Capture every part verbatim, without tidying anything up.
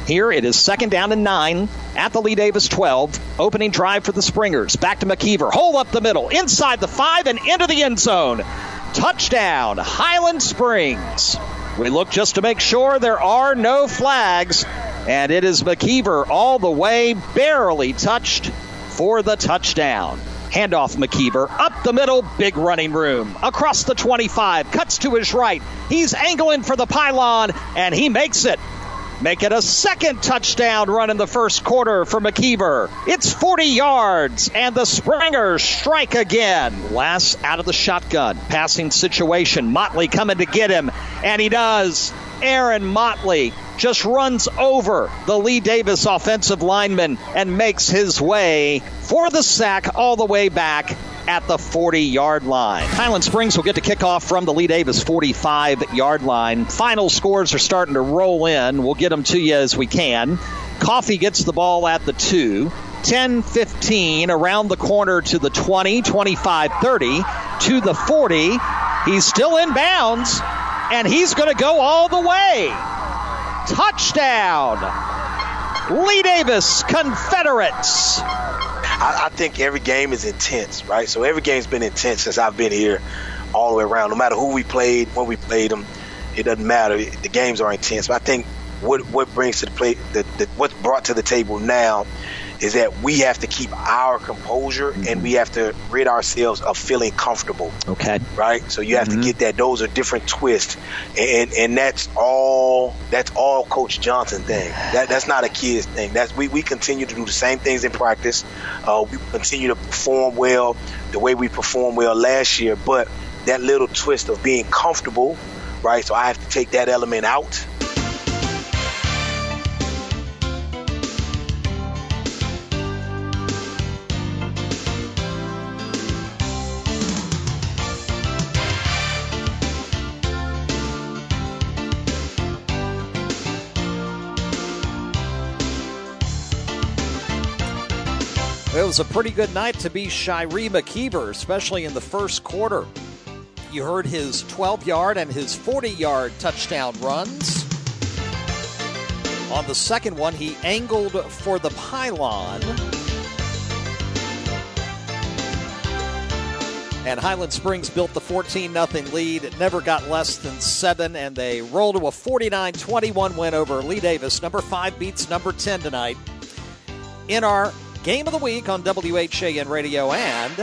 Here it is second down and nine at the Lee Davis twelve. Opening drive for the Springers. Back to McKeever. Hole up the middle. Inside the five and into the end zone. Touchdown, Highland Springs. We look just to make sure there are no flags. And it is McKeever all the way, barely touched for the touchdown. Handoff McKeever, up the middle, big running room. Across the twenty-five, cuts to his right. He's angling for the pylon, and he makes it. Make it a second touchdown run in the first quarter for McKeever. It's forty yards, and the Springers strike again. Last out of the shotgun. Passing situation. Motley coming to get him, and he does. Aaron Motley just runs over the Lee Davis offensive lineman and makes his way for the sack all the way back at the forty-yard line. Highland Springs will get to kick off from the Lee Davis forty-five-yard line. Final scores are starting to roll in. We'll get them to you as we can. Coffee gets the ball at the two. ten fifteen around the corner to the twenty, twenty-five thirty, to the forty. He's still in bounds, and he's going to go all the way. Touchdown! Lee Davis Confederates. I, I think every game is intense, right? So every game's been intense since I've been here all the way around. No matter who we played, when we played them, it doesn't matter. The games are intense. But I think what what brings to the play, the, the, what's brought to the table now is that we have to keep our composure mm-hmm. and we have to rid ourselves of feeling comfortable. Okay. Right? So you have mm-hmm. to get that. Those are different twists. And and that's all that's all Coach Johnson thing. That that's not a kid's thing. That's we, we continue to do the same things in practice. Uh, we continue to perform well the way we performed well last year, but that little twist of being comfortable, right? So I have to take that element out. It was a pretty good night to be Shiree McKeever, especially in the first quarter. You heard his twelve-yard and his forty-yard touchdown runs. On the second one, he angled for the pylon. And Highland Springs built the fourteen nothing lead. It never got less than seven, and they rolled to a forty-nine twenty-one win over Lee Davis. Number five beats number ten tonight in our Game of the Week on W H A N Radio and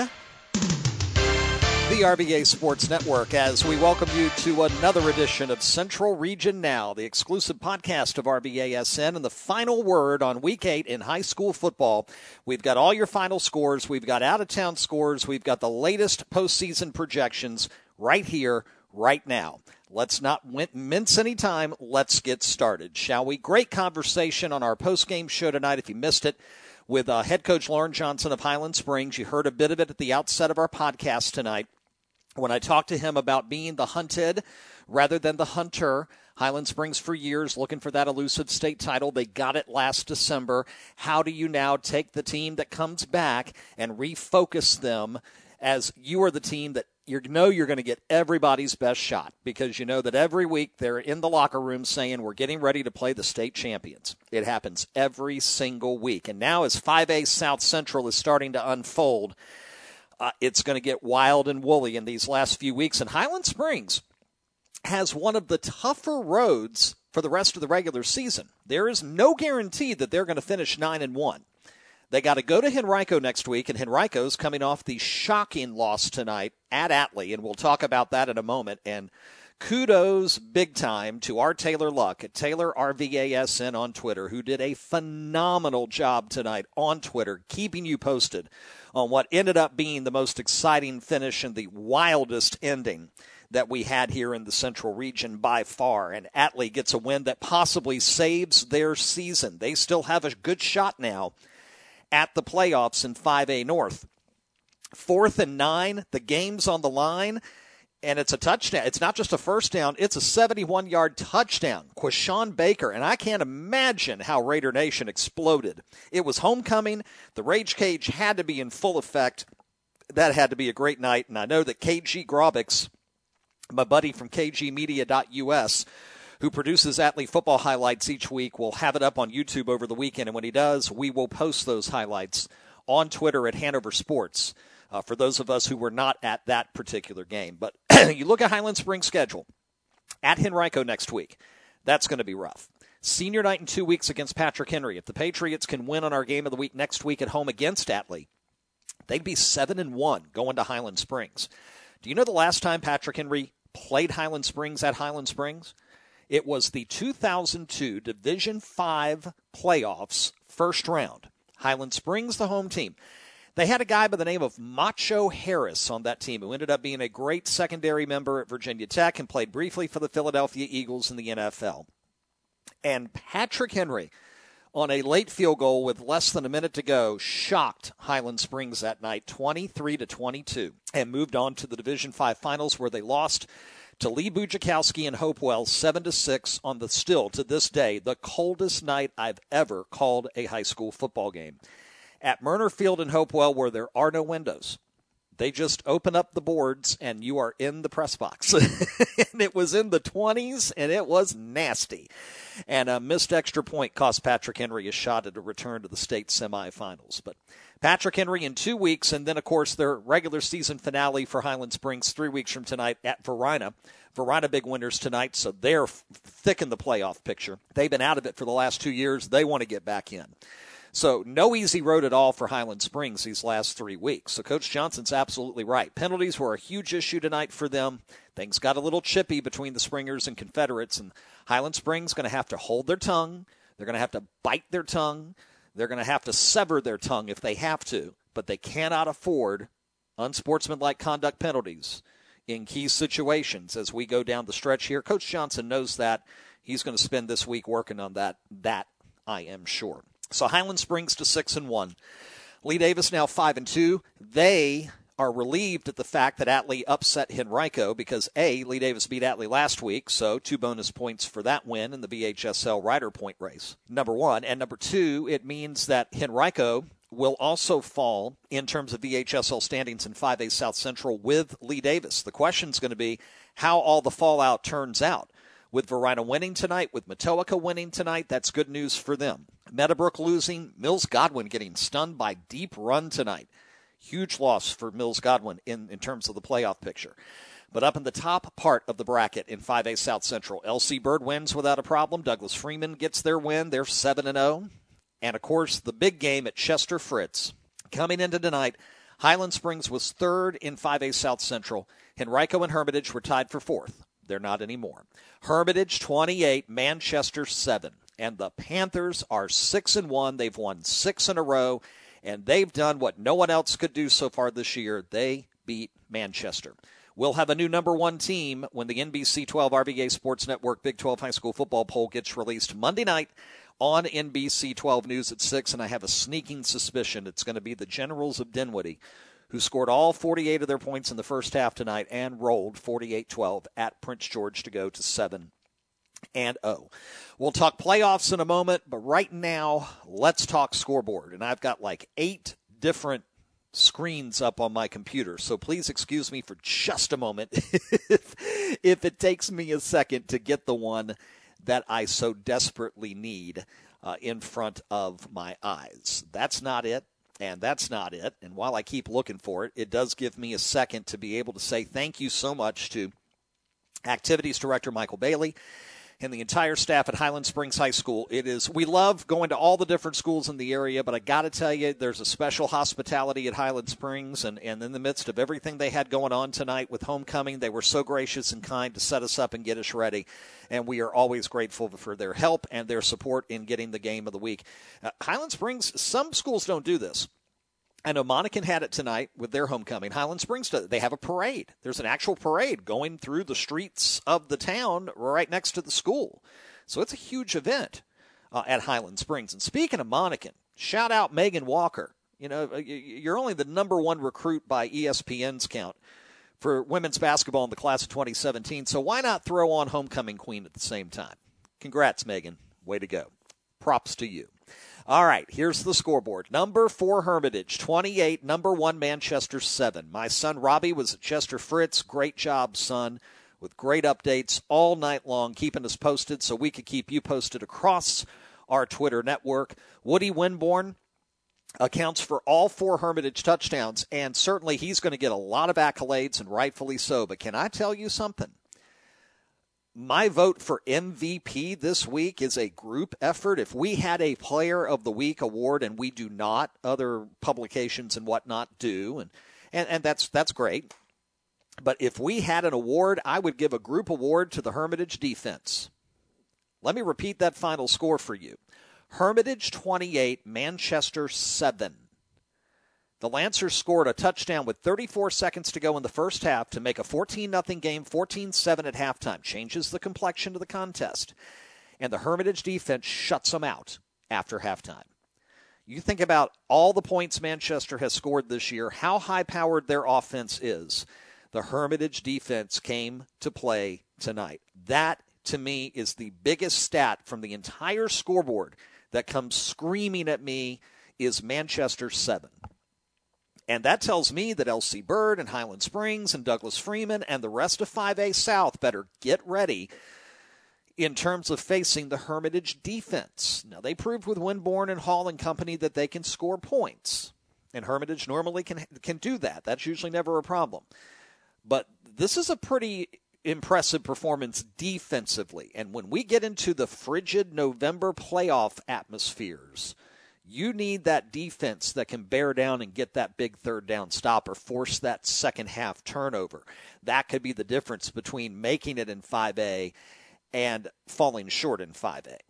the R B A Sports Network, as we welcome you to another edition of Central Region Now, the exclusive podcast of R B A S N and the final word on Week eight in high school football. We've got all your final scores. We've got out-of-town scores. We've got the latest postseason projections right here, right now. Let's not mince any time. Let's get started, shall we? Great conversation on our post-game show tonight. If you missed it, with uh, head coach Lauren Johnson of Highland Springs. You heard a bit of it at the outset of our podcast tonight when I talked to him about being the hunted rather than the hunter. Highland Springs for years looking for that elusive state title. They got it last December. How do you now take the team that comes back and refocus them as you are the team that you know you're going to get everybody's best shot, because you know that every week they're in the locker room saying we're getting ready to play the state champions. It happens every single week. And now as five A South Central is starting to unfold, uh, it's going to get wild and woolly in these last few weeks. And Highland Springs has one of the tougher roads for the rest of the regular season. There is no guarantee that they're going to finish nine and one. They got to go to Henrico next week, and Henrico's coming off the shocking loss tonight at Atlee, and we'll talk about that in a moment. And kudos big time to our Taylor Luck at Taylor R V A S N on Twitter, who did a phenomenal job tonight on Twitter, keeping you posted on what ended up being the most exciting finish and the wildest ending that we had here in the Central Region by far. And Atlee gets a win that possibly saves their season. They still have a good shot now at the playoffs in five A North. Fourth and nine, the game's on the line, and it's a touchdown. It's not just a first down, it's a seventy-one-yard touchdown. Quashawn Baker, and I can't imagine how Raider Nation exploded. It was homecoming. The Rage Cage had to be in full effect. That had to be a great night, and I know that K G Grobix, my buddy from K G Media dot U S, who produces Atlee football highlights each week, will have it up on YouTube over the weekend. And when he does, we will post those highlights on Twitter at Hanover Sports uh, for those of us who were not at that particular game. But you look at Highland Springs' schedule. At Henrico next week, that's going to be rough. Senior night in two weeks against Patrick Henry. If the Patriots can win on our game of the week next week at home against Atlee, they'd be seven and one going to Highland Springs. Do you know the last time Patrick Henry played Highland Springs at Highland Springs? It was the two thousand two Division five playoffs first round. Highland Springs, the home team. They had a guy by the name of Macho Harris on that team who ended up being a great secondary member at Virginia Tech and played briefly for the Philadelphia Eagles in the N F L. And Patrick Henry, on a late field goal with less than a minute to go, shocked Highland Springs that night twenty-three to twenty-two and moved on to the Division five finals where they lost to Lee Bujakowski and Hopewell seven to six on the still, to this day, the coldest night I've ever called a high school football game. At Murner Field in Hopewell, where there are no windows, they just open up the boards and you are in the press box. And it was in the twenties, and it was nasty. And a missed extra point cost Patrick Henry a shot at a return to the state semifinals. But Patrick Henry in two weeks, and then, of course, their regular season finale for Highland Springs three weeks from tonight at Varina. Varina big winners tonight, so they're thick in the playoff picture. They've been out of it for the last two years. They want to get back in. So no easy road at all for Highland Springs these last three weeks. So Coach Johnson's absolutely right. Penalties were a huge issue tonight for them. Things got a little chippy between the Springers and Confederates, and Highland Springs going to have to hold their tongue. They're going to have to bite their tongue. They're going to have to sever their tongue if they have to, but they cannot afford unsportsmanlike conduct penalties in key situations as we go down the stretch here. Coach Johnson knows that. He's going to spend this week working on that, that I am sure. So Highland Springs to six and one. Lee Davis now five and two. They are relieved at the fact that Atlee upset Henrico because A, Lee Davis beat Atlee last week, so two bonus points for that win in the B H S L Rider Point race. Number one, and number two, it means that Henrico will also fall in terms of V H S L standings in five A South Central with Lee Davis. The question's going to be how all the fallout turns out. With Varina winning tonight, with Matoaka winning tonight, that's good news for them. Meadowbrook losing, Mills Godwin getting stunned by deep run tonight. Huge loss for Mills Godwin in, in terms of the playoff picture. But up in the top part of the bracket in five A South Central, L C Bird wins without a problem. Douglas Freeman gets their win. They're seven and oh. And, of course, the big game at Chester Fritz. Coming into tonight, Highland Springs was third in five A South Central. Henrico and Hermitage were tied for fourth. They're not anymore. Hermitage twenty-eight, Manchester seven. And the Panthers are six and one. They've won six in a row, and they've done what no one else could do so far this year. They beat Manchester. We'll have a new number one team when the N B C twelve R B A Sports Network Big twelve High School Football Poll gets released Monday night on N B C twelve News at six, and I have a sneaking suspicion it's going to be the Generals of Dinwiddie, who scored all forty-eight of their points in the first half tonight and rolled forty-eight twelve at Prince George to go to seven and oh. We'll talk playoffs in a moment, but right now, let's talk scoreboard. And I've got like eight different screens up on my computer, so please excuse me for just a moment if, if it takes me a second to get the one that I so desperately need uh, in front of my eyes. That's not it. And that's not it. And while I keep looking for it, it does give me a second to be able to say thank you so much to Activities Director Michael Bailey and the entire staff at Highland Springs High School. It is, we love going to all the different schools in the area, but I got to tell you, there's a special hospitality at Highland Springs, and, and in the midst of everything they had going on tonight with homecoming, they were so gracious and kind to set us up and get us ready, and we are always grateful for their help and their support in getting the game of the week. Uh, Highland Springs, some schools don't do this. I know Monacan had it tonight with their homecoming. Highland Springs, they have a parade. There's an actual parade going through the streets of the town right next to the school. So it's a huge event uh, at Highland Springs. And speaking of Monacan, shout out Megan Walker. You know, you're only the number one recruit by E S P N's count for women's basketball in the class of twenty seventeen. So why not throw on homecoming queen at the same time? Congrats, Megan. Way to go. Props to you. All right, here's the scoreboard. Number four, Hermitage, twenty-eight. Number one, Manchester, seven. My son, Robbie, was at Chester Fritz. Great job, son. with great updates all night long, keeping us posted so we could keep you posted across our Twitter network. Woody Winborn accounts for all four Hermitage touchdowns, and certainly he's going to get a lot of accolades, and rightfully so. But can I tell you something? My vote for M V P this week is a group effort. If we had a Player of the Week award, and we do not, other publications and whatnot do, and, and, and that's that's great. But if we had an award, I would give a group award to the Hermitage defense. Let me repeat that final score for you. Hermitage twenty-eight, Manchester seven. The Lancers scored a touchdown with thirty-four seconds to go in the first half to make a fourteen nothing game, fourteen seven at halftime. Changes the complexion of the contest. And the Hermitage defense shuts them out after halftime. You think about all the points Manchester has scored this year, how high-powered their offense is. The Hermitage defense came to play tonight. That, to me, is the biggest stat from the entire scoreboard that comes screaming at me is Manchester seven. And that tells me that L C Bird and Highland Springs and Douglas Freeman and the rest of five A South better get ready in terms of facing the Hermitage defense. Now, they proved with Winborn and Hall and company that they can score points. And Hermitage normally can can do that. That's usually never a problem. But this is a pretty impressive performance defensively. And when we get into the frigid November playoff atmospheres, you need that defense that can bear down and get that big third down stop or force that second half turnover. That could be the difference between making it in five A and falling short in five A.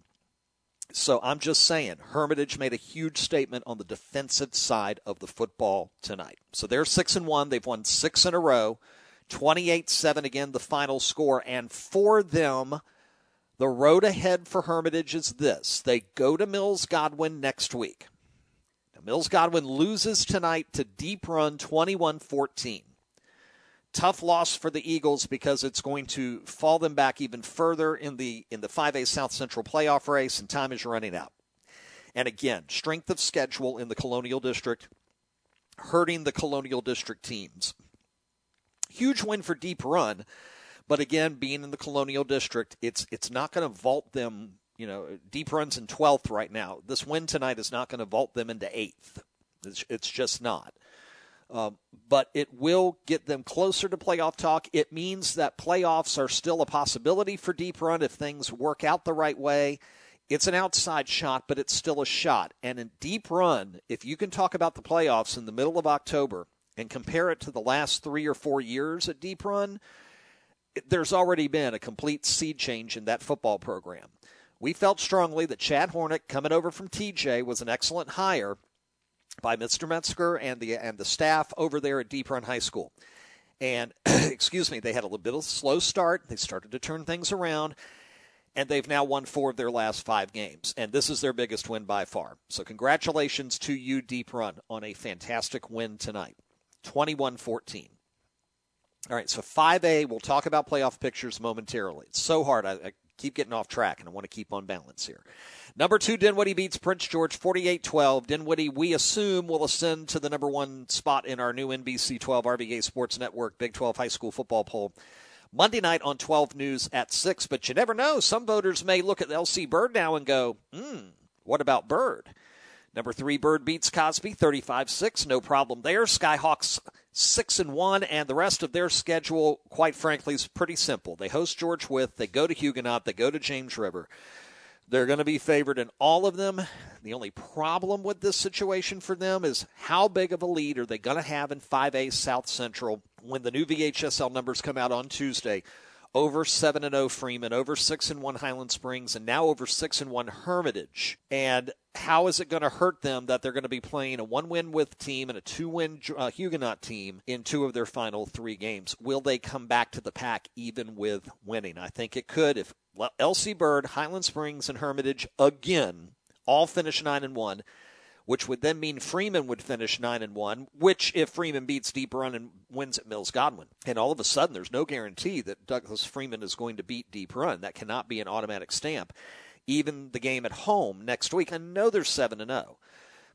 So I'm just saying, Hermitage made a huge statement on the defensive side of the football tonight. So they're six and one. They've won six in a row. twenty-eight seven again, the final score. And for them, the road ahead for Hermitage is this. They go to Mills Godwin next week. Now, Mills Godwin loses tonight to Deep Run twenty-one fourteen. Tough loss for the Eagles because it's going to fall them back even further in the in the five A South Central playoff race, and time is running out. And again, strength of schedule in the Colonial District, hurting the Colonial District teams. Huge win for Deep Run. But again, being in the Colonial District, it's it's not going to vault them. You know, Deep Run's in twelfth right now. This win tonight is not going to vault them into eighth. It's, it's just not. Um, but it will get them closer to playoff talk. It means that playoffs are still a possibility for Deep Run if things work out the right way. It's an outside shot, but it's still a shot. And in Deep Run, if you can talk about the playoffs in the middle of October and compare it to the last three or four years at Deep Run, there's already been a complete sea change in that football program. We felt strongly that Chad Hornick, coming over from T J, was an excellent hire by Mister Metzger and the and the staff over there at Deep Run High School. And, excuse me, they had a little bit of a slow start. They started to turn things around, and they've now won four of their last five games. And this is their biggest win by far. So congratulations to you, Deep Run, on a fantastic win tonight, twenty-one fourteen. All right, so five A, we'll talk about playoff pictures momentarily. It's so hard. I, I keep getting off track, and I want to keep on balance here. Number two, Dinwiddie beats Prince George forty-eight twelve. Dinwiddie, we assume, will ascend to the number one spot in our new N B C twelve R V A Sports Network Big twelve High School Football Poll Monday night on twelve News at six. But you never know. Some voters may look at L C Bird now and go, hmm, what about Bird? Number three, Bird beats Cosby thirty-five six. No problem there. Skyhawks six and one, and the rest of their schedule, quite frankly, is pretty simple. They host George Wythe. They go to Huguenot. They go to James River. They're going to be favored in all of them. The only problem with this situation for them is how big of a lead are they going to have in five A South Central when the new V H S L numbers come out on Tuesday. Over seven and oh Freeman, over six and one Highland Springs, and now over six and one Hermitage. And how is it going to hurt them that they're going to be playing a one-win Wythe team and a two-win uh, Huguenot team in two of their final three games? Will they come back to the pack even with winning? I think it could if L C Bird, Highland Springs, and Hermitage again all finish nine and one, which would then mean Freeman would finish nine and one, which if Freeman beats Deep Run and wins at Mills Godwin. And all of a sudden, there's no guarantee that Douglas Freeman is going to beat Deep Run. That cannot be an automatic stamp. Even the game at home next week, I know they're seven and oh.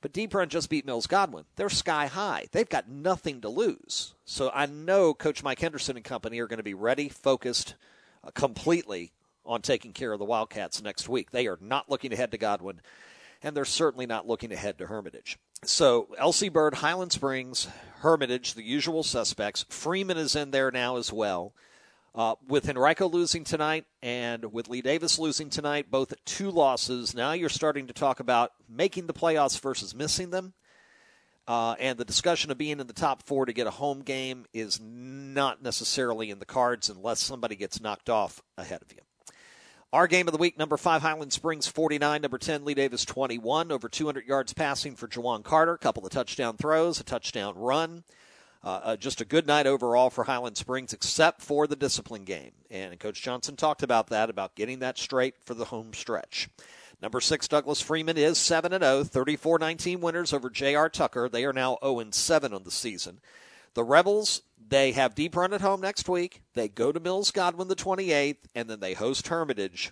But Deep Run just beat Mills Godwin. They're sky high. They've got nothing to lose. So I know Coach Mike Henderson and company are going to be ready, focused uh, completely on taking care of the Wildcats next week. They are not looking ahead to Godwin, and they're certainly not looking ahead to Hermitage. So L C Bird, Highland Springs, Hermitage, the usual suspects. Freeman is in there now as well. Uh, with Henrico losing tonight and with Lee Davis losing tonight, both at two losses, now you're starting to talk about making the playoffs versus missing them. Uh, and the discussion of being in the top four to get a home game is not necessarily in the cards unless somebody gets knocked off ahead of you. Our game of the week, number five, Highland Springs forty-nine, number ten, Lee Davis twenty-one, over two hundred yards passing for Jawan Carter, a couple of touchdown throws, a touchdown run. Uh, uh, just a good night overall for Highland Springs, except for the discipline game. And Coach Johnson talked about that, about getting that straight for the home stretch. Number six, Douglas Freeman is seven and oh, thirty-four nineteen winners over J R. Tucker. They are now oh and seven on the season. The Rebels, they have Deep Run at home next week. They go to Mills Godwin the twenty-eighth, and then they host Hermitage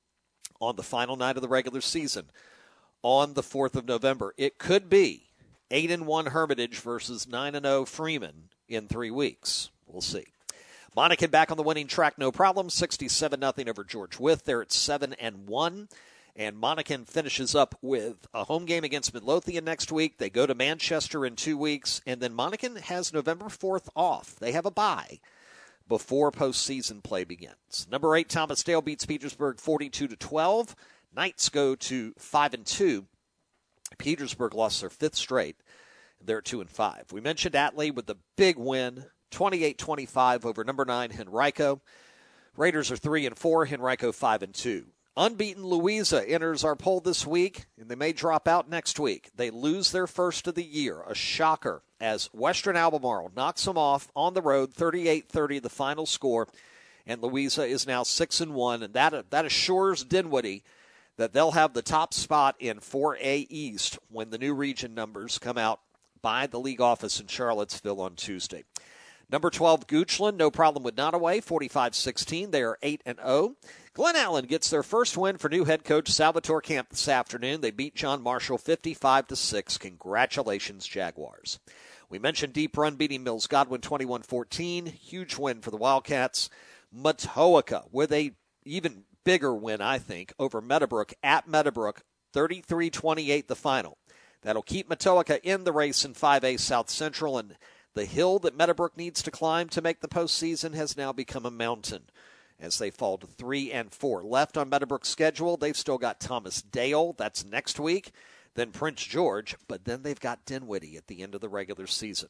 on the final night of the regular season on the fourth of November. It could be eight and one Hermitage versus nine and oh Freeman in three weeks. We'll see. Monacan back on the winning track, no problem. sixty-seven nothing over George Wythe. They're at seven and one. And Monacan finishes up with a home game against Midlothian next week. They go to Manchester in two weeks. And then Monacan has November fourth off. They have a bye before postseason play begins. Number eight, Thomas Dale beats Petersburg forty-two to twelve. Knights go to five and two. Petersburg lost their fifth straight. They're two and five. We mentioned Atlee with the big win, twenty-eight twenty-five over number nine Henrico. Raiders are three and four. Henrico five and two. Unbeaten Louisa enters our poll this week, and they may drop out next week. They lose their first of the year, a shocker, as Western Albemarle knocks them off on the road, thirty-eight thirty, the final score, and Louisa is now six and one, and that that assures Dinwiddie that they'll have the top spot in four A East when the new region numbers come out by the league office in Charlottesville on Tuesday. Number twelve, Goochland, no problem with Nottoway, forty-five sixteen. They are eight and oh. Glen Allen gets their first win for new head coach Salvatore Camp this afternoon. They beat John Marshall fifty-five to six. Congratulations, Jaguars. We mentioned Deep Run beating Mills Godwin twenty-one fourteen. Huge win for the Wildcats. Matoaka with a even bigger win, I think, over Meadowbrook at Meadowbrook, thirty-three twenty-eight the final. That'll keep Matoaka in the race in five A South Central, and the hill that Meadowbrook needs to climb to make the postseason has now become a mountain as they fall to three and four. Left on Meadowbrook's schedule, they've still got Thomas Dale. That's next week. Then Prince George, but then they've got Dinwiddie at the end of the regular season.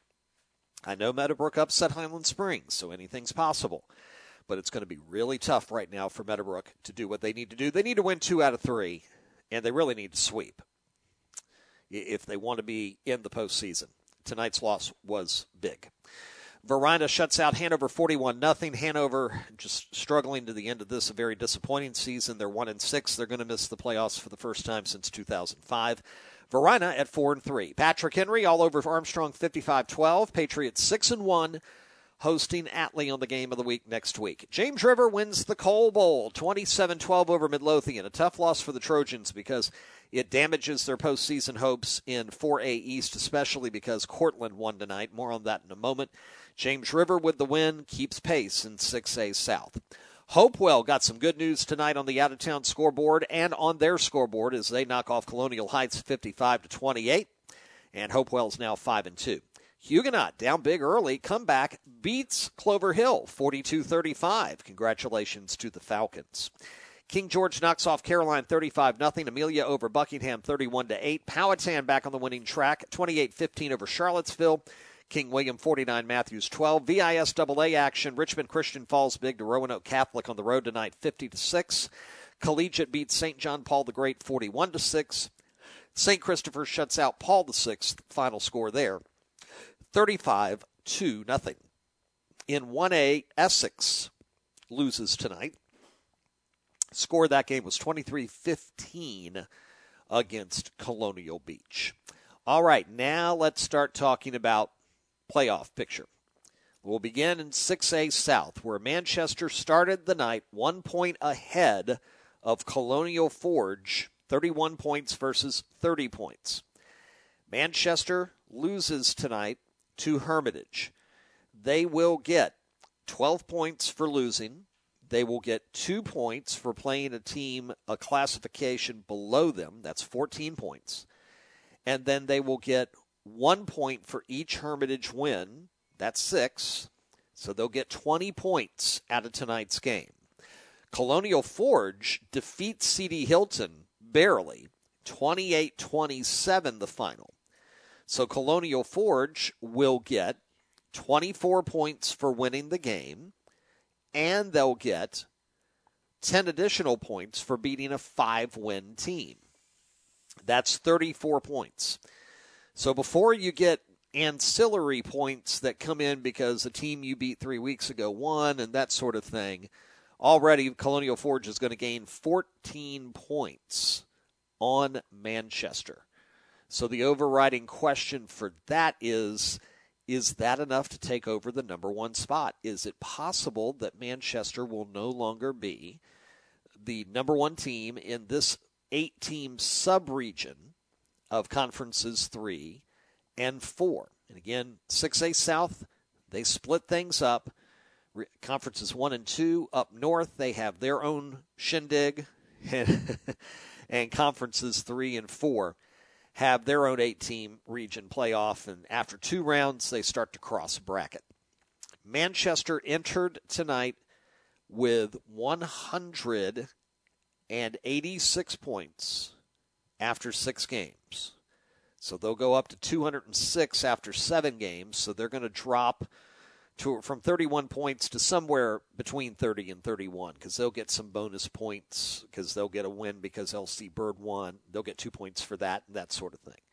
I know Meadowbrook upset Highland Springs, so anything's possible. But it's going to be really tough right now for Meadowbrook to do what they need to do. They need to win two out of three, and they really need to sweep if they want to be in the postseason. Tonight's loss was big. Verina shuts out Hanover forty-one nothing. Hanover just struggling to the end of this, a very disappointing season. They're one and six. They're going to miss the playoffs for the first time since two thousand five. Verina at four and three. Patrick Henry all over Armstrong fifty-five twelve. Patriots six and one. Hosting Atlee on the game of the week next week. James River wins the Coal Bowl, twenty-seven twelve over Midlothian. A tough loss for the Trojans because it damages their postseason hopes in four A East, especially because Cortland won tonight. More on that in a moment. James River with the win keeps pace in six A South. Hopewell got some good news tonight on the out-of-town scoreboard and on their scoreboard as they knock off Colonial Heights fifty-five to twenty-eight, and Hopewell's now five and two. Huguenot, down big early, comeback, beats Clover Hill, forty-two thirty-five. Congratulations to the Falcons. King George knocks off Caroline thirty-five nothing. Amelia over Buckingham thirty-one to eight. Powhatan back on the winning track, twenty-eight fifteen over Charlottesville. King William forty-nine, Matthews twelve. V I S double A action. Richmond Christian falls big to Roanoke Catholic on the road tonight, fifty to six. Collegiate beats Saint John Paul the Great, forty-one to six. Saint Christopher shuts out Paul the Sixth. Final score there, thirty-five to nothing. In one A, Essex loses tonight. Score that game was twenty-three fifteen against Colonial Beach. All right, now let's start talking about playoff picture. We'll begin in six A South, where Manchester started the night one point ahead of Colonial Forge, thirty-one points versus thirty points. Manchester loses tonight to Hermitage. They will get twelve points for losing. They will get two points for playing a team a classification below them. That's fourteen points. And then they will get one point for each Hermitage win. That's six. So they'll get twenty points out of tonight's game. Colonial Forge defeats C D Hilton barely, twenty-eight twenty-seven the final. So Colonial Forge will get twenty-four points for winning the game, and they'll get ten additional points for beating a five-win team. That's thirty-four points. So before you get ancillary points that come in because the team you beat three weeks ago won and that sort of thing, already Colonial Forge is going to gain fourteen points on Manchester. So the overriding question for that is, is that enough to take over the number one spot? Is it possible that Manchester will no longer be the number one team in this eight-team sub-region of conferences three and four? And again, six A South, they split things up. Conferences one and two up north, they have their own shindig. And, and conferences three and four have their own eight-team region playoff. And after two rounds, they start to cross bracket. Manchester entered tonight with one hundred eighty-six points after six games. So they'll go up to two hundred six after seven games. So they're going to drop to from thirty-one points to somewhere between thirty and thirty-one, because they'll get some bonus points because they'll get a win because L C Bird won. They'll get two points for that and that sort of thing.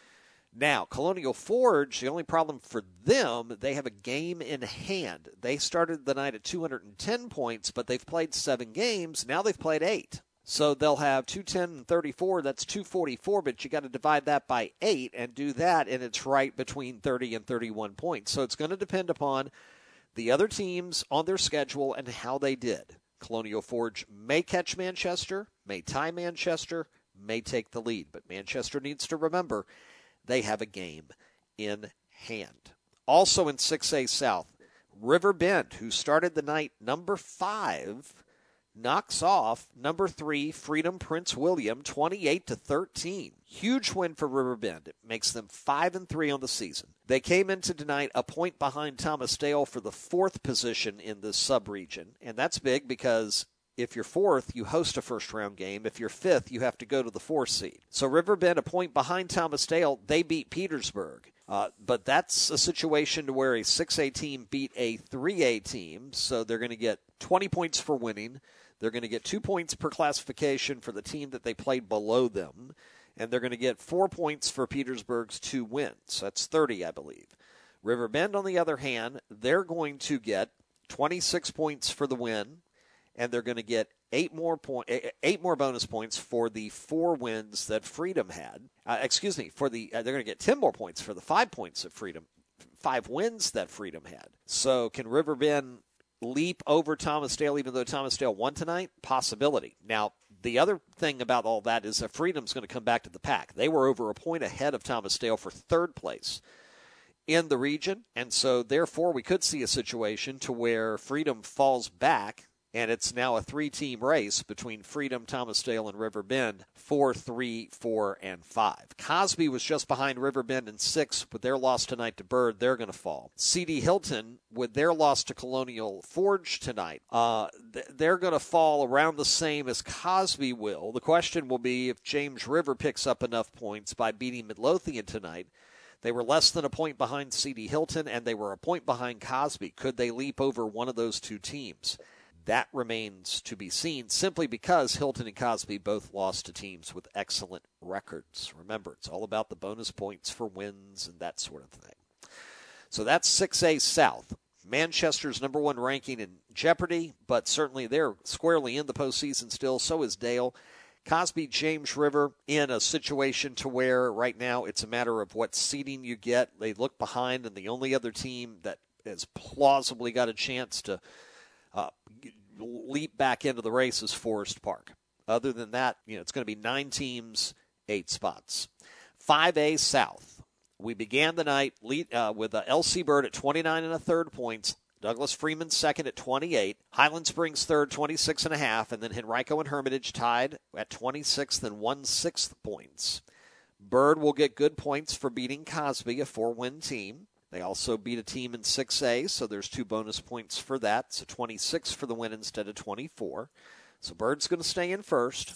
Now, Colonial Forge, the only problem for them, they have a game in hand. They started the night at two hundred ten points, but they've played seven games. Now they've played eight. So they'll have two ten and thirty-four. That's two forty-four, but you got to divide that by eight and do that, and it's right between thirty and thirty-one points. So it's going to depend upon the other teams on their schedule and how they did. Colonial Forge may catch Manchester, may tie Manchester, may take the lead, but Manchester needs to remember they have a game in hand. Also in six A South, River Bend, who started the night number five, knocks off number three, Freedom Prince William, twenty-eight to thirteen. Huge win for River Bend. It makes them five and three on the season. They came into tonight a point behind Thomas Dale for the fourth position in this sub-region, and that's big because if you're fourth, you host a first-round game. If you're fifth, you have to go to the fourth seed. So River Bend, a point behind Thomas Dale, they beat Petersburg. Uh, but that's a situation to where a six A team beat a three A team, so they're going to get twenty points for winning. They're going to get two points per classification for the team that they played below them, and they're going to get four points for Petersburg's two wins. That's thirty, I believe. River Bend, on the other hand, they're going to get twenty-six points for the win, and they're going to get eight more point, eight more bonus points for the four wins that Freedom had. Uh, excuse me, for the uh, they're going to get ten more points for the five points that Freedom, five wins that Freedom had. So can River Bend leap over Thomas Dale, even though Thomas Dale won tonight? Possibility. Now, the other thing about all that is that Freedom's going to come back to the pack. They were over a point ahead of Thomas Dale for third place in the region, and so therefore we could see a situation to where Freedom falls back, and it's now a three-team race between Freedom, Thomas Dale, and River Bend, four, three, four, and five. Cosby was just behind River Bend in six. With their loss tonight to Bird, they're going to fall. C D Hilton, with their loss to Colonial Forge tonight, uh, they're going to fall around the same as Cosby will. The question will be if James River picks up enough points by beating Midlothian tonight. They were less than a point behind C D Hilton, and they were a point behind Cosby. Could they leap over one of those two teams? That remains to be seen, simply because Hilton and Cosby both lost to teams with excellent records. Remember, it's all about the bonus points for wins and that sort of thing. So that's six A South. Manchester's number one ranking in jeopardy, but certainly they're squarely in the postseason still. So is Dale. Cosby, James River in a situation to where right now it's a matter of what seeding you get. They look behind, and the only other team that has plausibly got a chance to Uh, leap back into the race is Forest Park. Other than that, you know, it's going to be nine teams, eight spots. five A South. We began the night lead, uh, with uh, L C Bird at twenty-nine and a third points. Douglas Freeman second at twenty-eight. Highland Springs third, twenty-six and a half. And then Henrico and Hermitage tied at twenty-sixth and one-sixth points. Bird will get good points for beating Cosby, a four-win team. They also beat a team in six A, so there's two bonus points for that. So twenty-six for the win instead of twenty-four. So Bird's going to stay in first.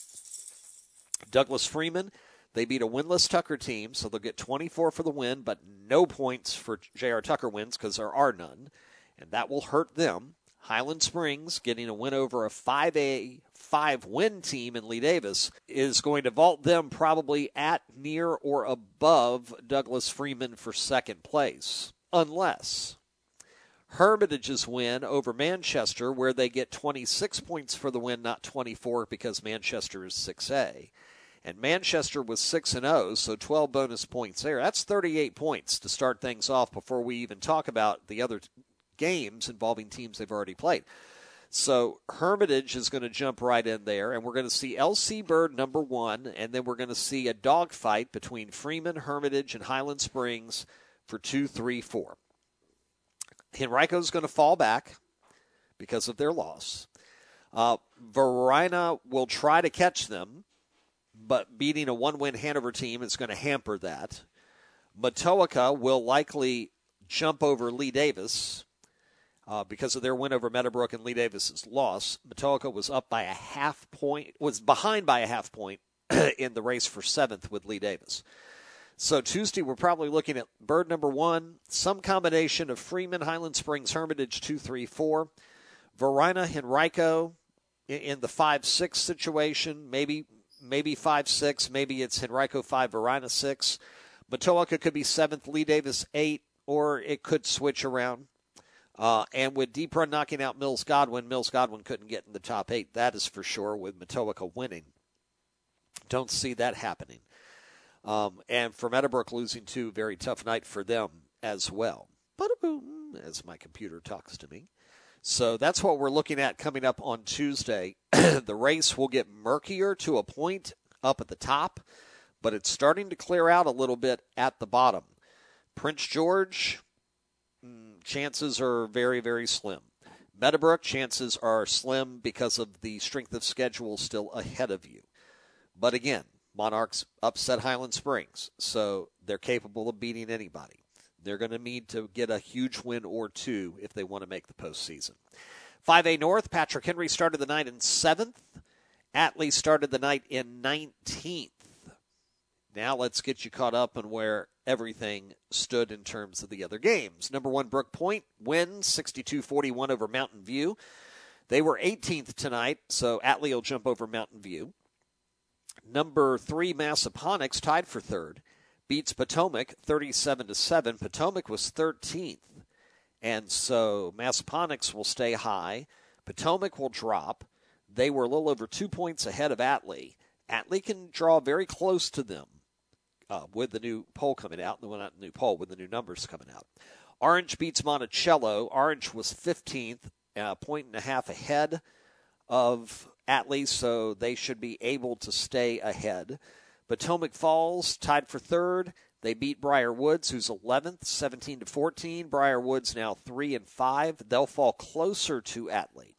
Douglas Freeman, they beat a winless Tucker team, so they'll get twenty-four for the win, but no points for J R. Tucker wins because there are none. And that will hurt them. Highland Springs, getting a win over a five A, five-win team in Lee Davis, is going to vault them probably at, near, or above Douglas Freeman for second place. Unless Hermitage's win over Manchester, where they get twenty-six points for the win, not twenty-four, because Manchester is six A. And Manchester was six and oh, so twelve bonus points there. That's thirty-eight points to start things off before we even talk about the other games involving teams they've already played. So Hermitage is going to jump right in there, and we're going to see L C Bird number one, and then we're going to see a dogfight between Freeman, Hermitage, and Highland Springs for two, three, four. Henrico's going to fall back because of their loss. Uh, Varina will try to catch them, but beating a one-win Hanover team is going to hamper that. Matoaka will likely jump over Lee Davis uh, because of their win over Meadowbrook and Lee Davis's loss. Matoaka was up by a half point, was behind by a half point in the race for seventh with Lee Davis. So Tuesday we're probably looking at Bird number one, some combination of Freeman, Highland Springs, Hermitage two, three, four, Varina, Henrico in, in the five six situation, maybe maybe five six, maybe it's Henrico five, Varina six. Matoaka could be seventh, Lee Davis eight, or it could switch around. Uh, and with Deep Run knocking out Mills Godwin, Mills Godwin couldn't get in the top eight. That is for sure, with Matoaka winning. Don't see that happening. Um, and for Meadowbrook losing two, very tough night for them as well. Ba-da-boom, as my computer talks to me. So that's what we're looking at coming up on Tuesday. The race will get murkier to a point up at the top, but it's starting to clear out a little bit at the bottom. Prince George, chances are very, very slim. Meadowbrook, chances are slim because of the strength of schedule still ahead of you. But again, Monarchs upset Highland Springs, so they're capable of beating anybody. They're going to need to get a huge win or two if they want to make the postseason. five A North, Patrick Henry started the night in seventh. Atlee started the night in nineteenth. Now let's get you caught up on where everything stood in terms of the other games. Number one, Brook Point wins sixty-two forty-one over Mountain View. They were eighteenth tonight, so Atlee will jump over Mountain View. Number three, Massaponax, tied for third, beats Potomac thirty-seven to seven. Potomac was thirteenth, and so Massaponax will stay high. Potomac will drop. They were a little over two points ahead of Atlee. Atlee can draw very close to them uh, with the new poll coming out. Well, not the new poll, with the new numbers coming out. Orange beats Monticello. Orange was fifteenth, a point and a half ahead of Atlee, so they should be able to stay ahead. Potomac Falls tied for third. They beat Briar Woods, who's eleventh, seventeen to fourteen. Briar Woods now three and five. They'll fall closer to Atlee.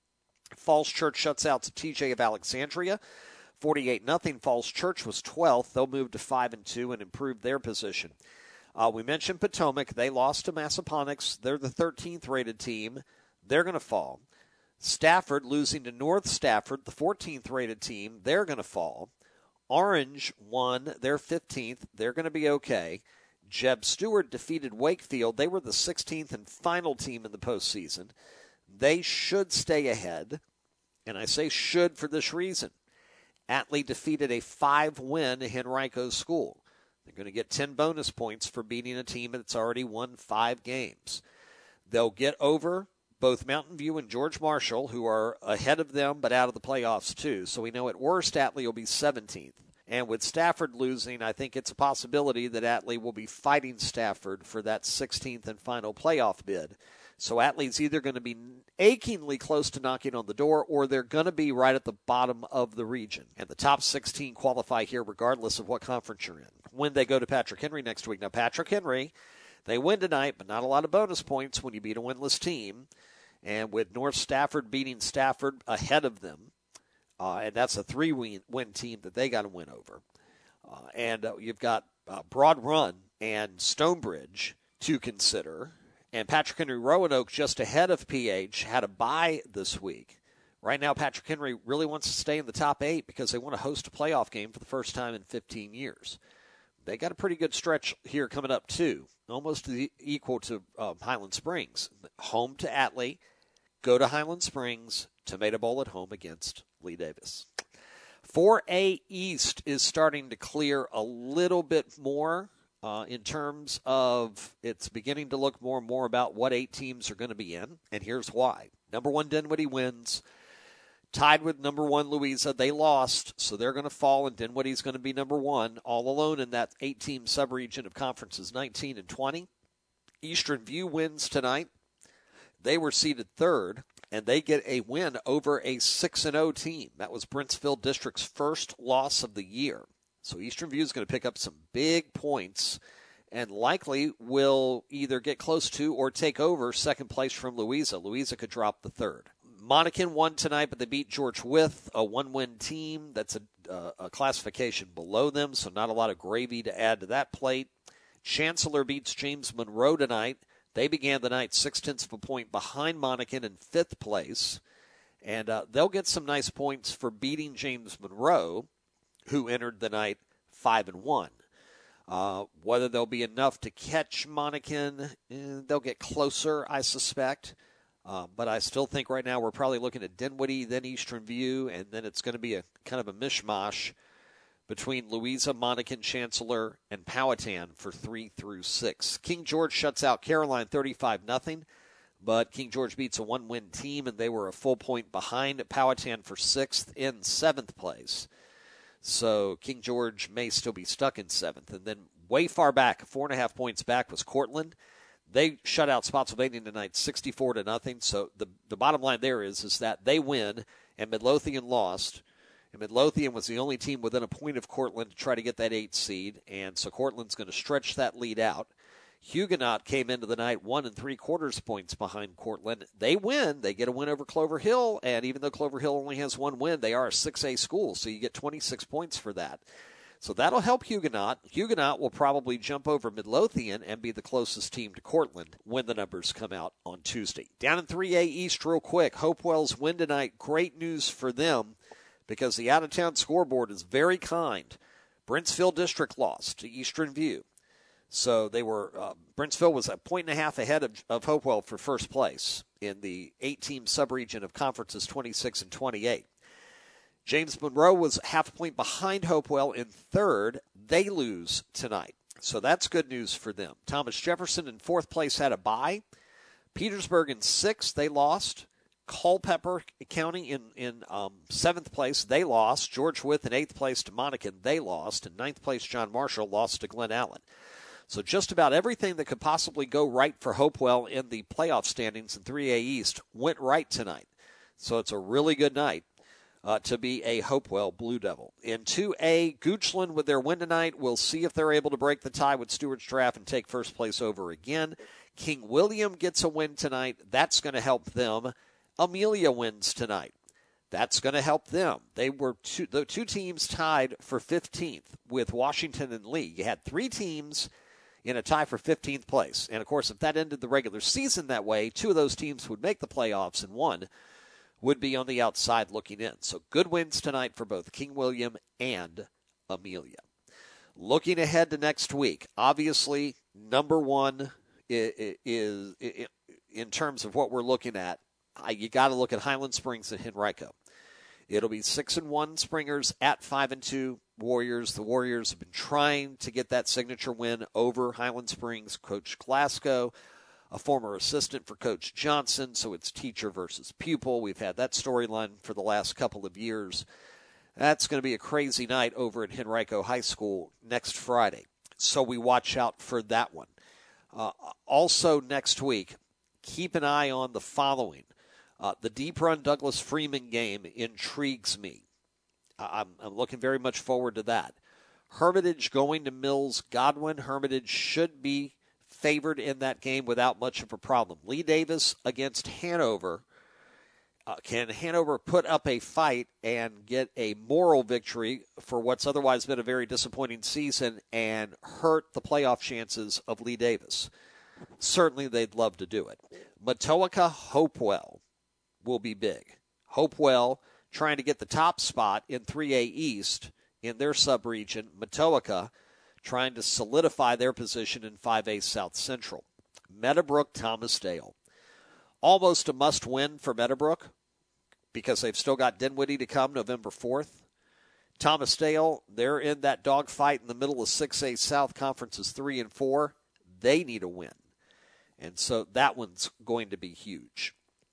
Falls Church shuts out to T J of Alexandria, forty-eight nothing. Falls Church was twelfth. They'll move to five and two and improve their position. Uh, we mentioned Potomac. They lost to Massaponax. They're the thirteenth rated team. They're going to fall. Stafford losing to North Stafford, the fourteenth rated team. They're going to fall. Orange won. They're fifteenth. They're going to be okay. Jeb Stuart defeated Wakefield. They were the sixteenth and final team in the postseason. They should stay ahead, and I say should for this reason. Atlee defeated a five-win Henrico school. They're going to get ten bonus points for beating a team that's already won five games. They'll get over both Mountain View and George Marshall, who are ahead of them but out of the playoffs too. So we know at worst Atlee will be seventeenth. And with Stafford losing, I think it's a possibility that Atlee will be fighting Stafford for that sixteenth and final playoff bid. So Atlee's either going to be achingly close to knocking on the door, or they're going to be right at the bottom of the region. And the top sixteen qualify here regardless of what conference you're in when they go to Patrick Henry next week. Now, Patrick Henry, they win tonight, but not a lot of bonus points when you beat a winless team. And with North Stafford beating Stafford ahead of them, uh, and that's a three-win win team that they got to win over. Uh, and uh, you've got uh, Broad Run and Stonebridge to consider. And Patrick Henry Roanoke just ahead of P H had a bye this week. Right now, Patrick Henry really wants to stay in the top eight because they want to host a playoff game for the first time in fifteen years. They got a pretty good stretch here coming up, too, almost the, equal to um, Highland Springs. Home to Atlee, go to Highland Springs, Tomato Bowl at home against Lee Davis. four A East is starting to clear a little bit more uh, in terms of it's beginning to look more and more about what eight teams are going to be in, and here's why. Number one, Dinwiddie wins. Tied with number one, Louisa. They lost, so they're going to fall, and Dinwiddie's going to be number one, all alone in that eight-team subregion of conferences, nineteen and twenty. Eastern View wins tonight. They were seeded third, and they get a win over a six and oh team. That was Brentsville District's first loss of the year. So Eastern View is going to pick up some big points and likely will either get close to or take over second place from Louisa. Louisa could drop the third. Monacan won tonight, but they beat George Wythe, a one-win team. That's a, uh, a classification below them, so not a lot of gravy to add to that plate. Chancellor beats James Monroe tonight. They began the night six-tenths of a point behind Monacan in fifth place. And uh, they'll get some nice points for beating James Monroe, who entered the night five and one. Uh, whether they'll be enough to catch Monacan, eh, they'll get closer, I suspect. Uh, but I still think right now we're probably looking at Dinwiddie, then Eastern View, and then it's going to be a kind of a mishmash between Louisa, Monacan, Chancellor, and Powhatan for three through six. King George shuts out Caroline thirty-five nothing, but King George beats a one-win team, and they were a full point behind Powhatan for sixth in seventh place. So King George may still be stuck in seventh. And then way far back, four and a half points back, was Cortland. They shut out Spotsylvania tonight sixty-four to nothing. So the the bottom line there is, is that they win and Midlothian lost. And Midlothian was the only team within a point of Cortland to try to get that eighth seed. And so Cortland's going to stretch that lead out. Huguenot came into the night one and three quarters points behind Cortland. They win. They get a win over Clover Hill. And even though Clover Hill only has one win, they are a six A school. So you get twenty-six points for that. So that'll help Huguenot. Huguenot will probably jump over Midlothian and be the closest team to Cortland when the numbers come out on Tuesday. Down in three A East real quick, Hopewell's win tonight. Great news for them because the out-of-town scoreboard is very kind. Brentsville District lost to Eastern View. So they were uh, Brentsville was a point and a half ahead of, of Hopewell for first place in the eight-team subregion of conferences twenty-six and twenty-eight. James Monroe was half a point behind Hopewell in third. They lose tonight. So that's good news for them. Thomas Jefferson in fourth place had a bye. Petersburg in sixth, they lost. Culpeper County in, in um, seventh place, they lost. George Wythe in eighth place to Monacan, they lost. In ninth place, John Marshall lost to Glen Allen. So just about everything that could possibly go right for Hopewell in the playoff standings in three A East went right tonight. So it's a really good night uh, to be a Hopewell Blue Devil. In two A, Goochland with their win tonight, we'll see if they're able to break the tie with Stewart's Draft and take first place over again. King William gets a win tonight. That's going to help them. Amelia wins tonight. That's going to help them. They were two, the two teams tied for fifteenth with Washington and Lee. You had three teams in a tie for fifteenth place. And, of course, if that ended the regular season that way, two of those teams would make the playoffs and one would be on the outside looking in. So good wins tonight for both King William and Amelia. Looking ahead to next week, obviously number one is, is, is in terms of what we're looking at, you got to look at Highland Springs and Henrico. It'll be six and one Springers at five and two Warriors. The Warriors have been trying to get that signature win over Highland Springs. Coach Glasgow, a former assistant for Coach Johnson, so it's teacher versus pupil. We've had that storyline for the last couple of years. That's going to be a crazy night over at Henrico High School next Friday. So we watch out for that one. Uh, also next week, keep an eye on the following. Uh, the Deep Run Douglas Freeman game intrigues me. I'm, I'm looking very much forward to that. Hermitage going to Mills Godwin. Hermitage should be favored in that game without much of a problem. Lee Davis against Hanover. Uh, can Hanover put up a fight and get a moral victory for what's otherwise been a very disappointing season and hurt the playoff chances of Lee Davis? Certainly they'd love to do it. Matoaka Hopewell will be big. Hopewell trying to get the top spot in three A East in their sub-region. Matoaka trying to solidify their position in five A South Central. Meadowbrook, Thomasdale. Almost a must-win for Meadowbrook because they've still got Dinwiddie to come November fourth. Thomasdale, they're in that dogfight in the middle of six A South Conferences three and four. They need a win. And so that one's going to be huge.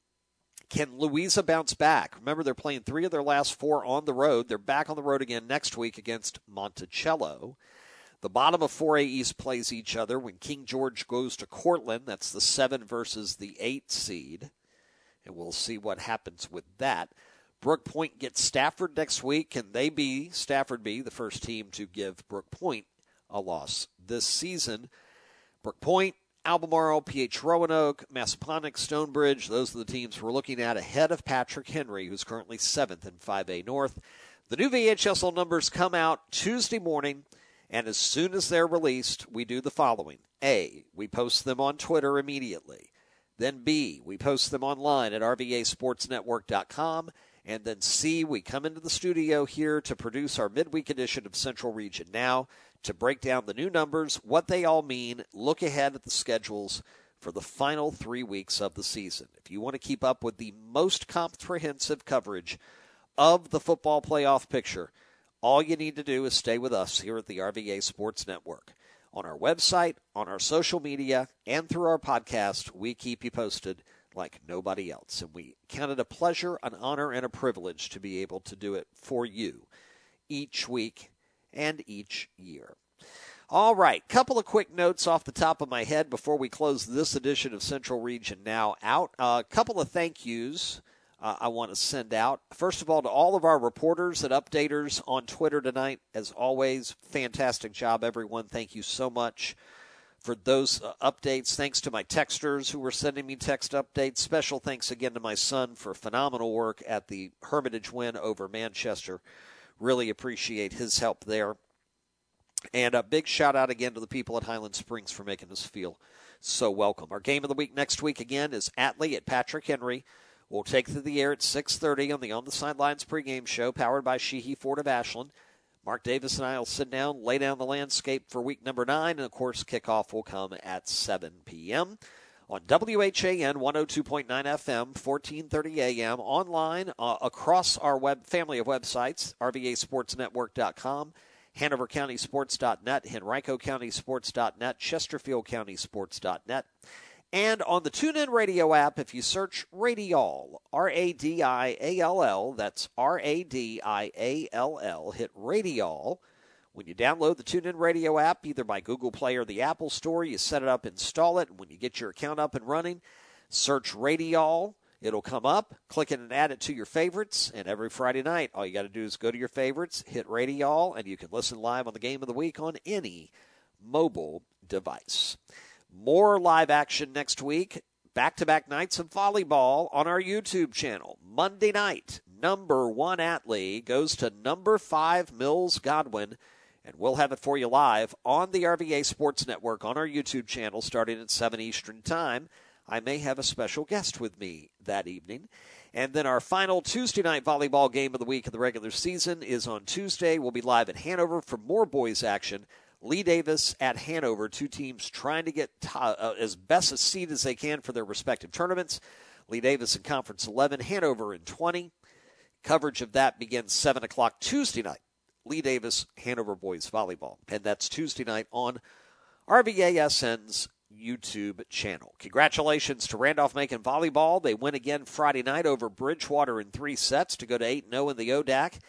Can Louisa bounce back? Remember, they're playing three of their last four on the road. They're back on the road again next week against Monticello. The bottom of four A East plays each other when King George goes to Cortland. That's the seven versus the eight seed. And we'll see what happens with that. Brook Point gets Stafford next week. Can they be, Stafford be, the first team to give Brook Point a loss this season? Brook Point, Albemarle, P H Roanoke, Massaponack, Stonebridge, those are the teams we're looking at ahead of Patrick Henry, who's currently seventh in five A North. The new V H S L numbers come out Tuesday morning, and as soon as they're released, we do the following. A, we post them on Twitter immediately. Then B, we post them online at R V A sports network dot com. And then C, we come into the studio here to produce our midweek edition of Central Region Now, to break down the new numbers, what they all mean, look ahead at the schedules for the final three weeks of the season. If you want to keep up with the most comprehensive coverage of the football playoff picture, all you need to do is stay with us here at the R V A Sports Network. On our website, on our social media, and through our podcast, we keep you posted like nobody else. And we count it a pleasure, an honor, and a privilege to be able to do it for you each week and each year. All right, couple of quick notes off the top of my head before we close this edition of Central Region Now out. A uh, couple of thank yous uh, I want to send out. First of all, to all of our reporters and updaters on Twitter tonight. As always, fantastic job, everyone. Thank you so much for those uh, updates. Thanks to my texters who were sending me text updates. Special thanks again to my son for phenomenal work at the Hermitage win over Manchester. Really appreciate his help there. And a big shout out again to the people at Highland Springs for making us feel so welcome. Our game of the week next week again is Atlee at Patrick Henry. We'll take to the air at six thirty on the On the Sidelines pregame show powered by Sheehy Ford of Ashland. Mark Davis and I will sit down, lay down the landscape for week number nine, and of course kickoff will come at seven p.m. on W H A N one oh two point nine F M, fourteen thirty A M, online uh, across our web family of websites, R V A sports network dot com, Hanover County Sports dot net, Henrico County Sports dot net, Chesterfield County Sports dot net, and on the TuneIn Radio app, if you search Radiall, R A D I A L L, that's R A D I A L L, hit Radiall. When you download the TuneIn Radio app, either by Google Play or the Apple Store, you set it up, install it, and when you get your account up and running, search Radiall. It'll come up, click it and add it to your favorites, and every Friday night, all you got to do is go to your favorites, hit Radiall, and you can listen live on the Game of the Week on any mobile device. More live action next week, back-to-back nights of volleyball on our YouTube channel. Monday night, number one Atlee goes to number five Mills Godwin, and we'll have it for you live on the R V A Sports Network on our YouTube channel starting at seven Eastern Time. I may have a special guest with me that evening. And then our final Tuesday night volleyball game of the week of the regular season is on Tuesday. We'll be live at Hanover for more boys action. Lee Davis at Hanover, two teams trying to get t- uh, as best a seed as they can for their respective tournaments. Lee Davis in Conference eleven, Hanover in twenty. Coverage of that begins seven o'clock Tuesday night. Lee Davis, Hanover boys volleyball. And that's Tuesday night on R V A S N's YouTube channel. Congratulations to Randolph-Macon Volleyball. They win again Friday night over Bridgewater in three sets to go to eight and oh in the O D A C.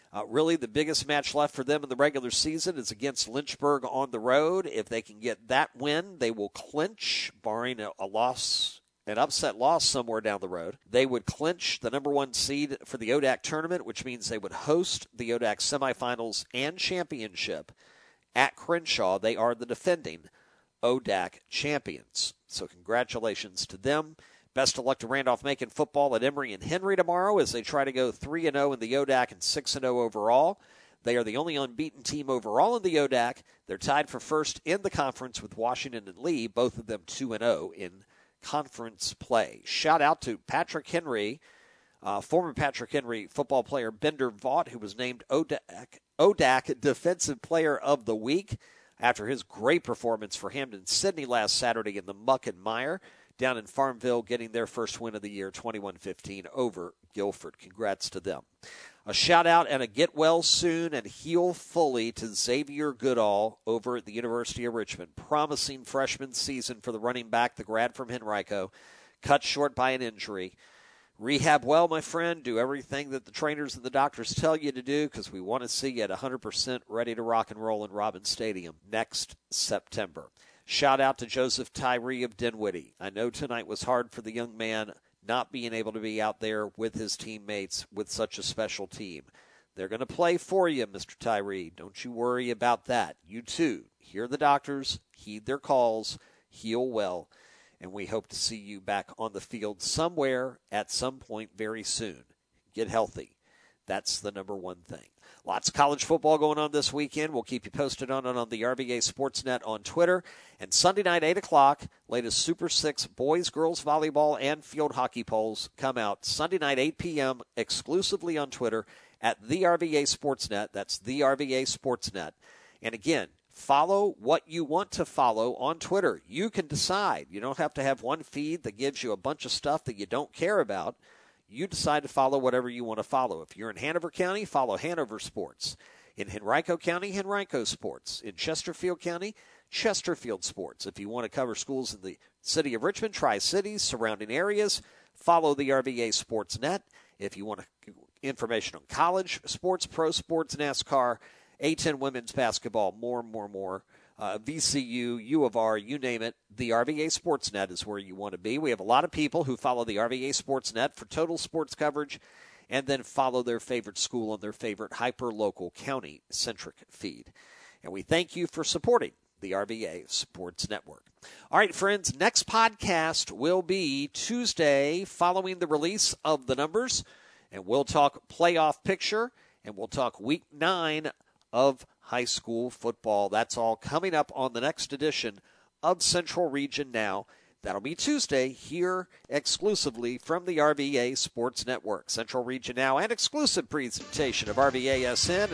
Uh, really, the biggest match left for them in the regular season is against Lynchburg on the road. If they can get that win, they will clinch, barring a, a loss, an upset loss somewhere down the road. They would clinch the number one seed for the O D A C tournament, which means they would host the O D A C semifinals and championship at Crenshaw. They are the defending O D A C champions. So congratulations to them. Best of luck to Randolph-Macon football at Emory and Henry tomorrow as they try to go three and oh in the O D A C and six and oh overall. They are the only unbeaten team overall in the O D A C. They're tied for first in the conference with Washington and Lee, both of them two and oh in conference play. Shout out to Patrick Henry, uh, former Patrick Henry football player Bender Vaught, who was named O D A C, O D A C Defensive Player of the Week after his great performance for Hampden-Sydney last Saturday in the muck and mire down in Farmville, getting their first win of the year, twenty-one fifteen over Guilford. Congrats to them. A shout-out and a get well soon and heal fully to Xavier Goodall over at the University of Richmond. Promising freshman season for the running back, the grad from Henrico, cut short by an injury. Rehab well, my friend. Do everything that the trainers and the doctors tell you to do, because we want to see you at one hundred percent ready to rock and roll in Robins Stadium next September. Shout out to Joseph Tyree of Dinwiddie. I know tonight was hard for the young man not being able to be out there with his teammates with such a special team. They're going to play for you, Mister Tyree. Don't you worry about that. You too. Hear the doctors, heed their calls, heal well, and we hope to see you back on the field somewhere at some point very soon. Get healthy. That's the number one thing. Lots of college football going on this weekend. We'll keep you posted on it on the R V A Sportsnet on Twitter. And Sunday night, eight o'clock, latest Super six boys, girls volleyball, and field hockey polls come out. Sunday night, eight p.m., exclusively on Twitter at the R V A Sportsnet. That's the R V A Sportsnet. And again, follow what you want to follow on Twitter. You can decide. You don't have to have one feed that gives you a bunch of stuff that you don't care about. You decide to follow whatever you want to follow. If you're in Hanover County, follow Hanover Sports. In Henrico County, Henrico Sports. In Chesterfield County, Chesterfield Sports. If you want to cover schools in the city of Richmond, Tri-Cities, surrounding areas, follow the R V A Sportsnet. If you want information on college sports, pro sports, NASCAR, A ten women's basketball, more, more, more. Uh, V C U, U of R, you name it, the R V A Sportsnet is where you want to be. We have a lot of people who follow the R V A Sportsnet for total sports coverage and then follow their favorite school on their favorite hyper-local county-centric feed. And we thank you for supporting the R V A Sports Network. All right, friends, next podcast will be Tuesday following the release of the numbers, and we'll talk playoff picture, and we'll talk week nine of high school football. That's all coming up on the next edition of Central Region Now. That'll be Tuesday here exclusively from the R V A Sports Network. Central Region Now, an exclusive presentation of R V A S N,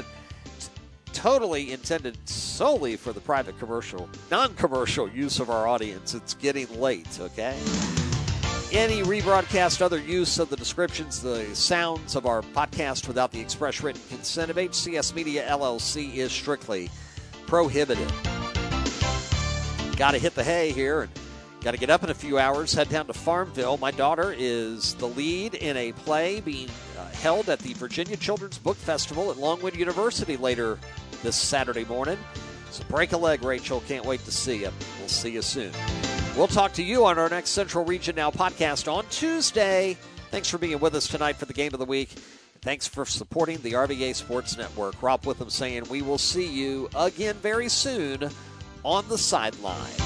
totally intended solely for the private commercial, non-commercial use of our audience. It's getting late, okay? Any rebroadcast, other use of the descriptions, the sounds of our podcast without the express written consent of H C S Media, L L C is strictly prohibited. Got to hit the hay here and got to get up in a few hours, head down to Farmville. My daughter is the lead in a play being uh, held at the Virginia Children's Book Festival at Longwood University later this Saturday morning. So break a leg, Rachel. Can't wait to see you. We'll see you soon. We'll talk to you on our next Central Region Now podcast on Tuesday. Thanks for being with us tonight for the Game of the Week. Thanks for supporting the R V A Sports Network. Rob Witham saying we will see you again very soon on the sideline.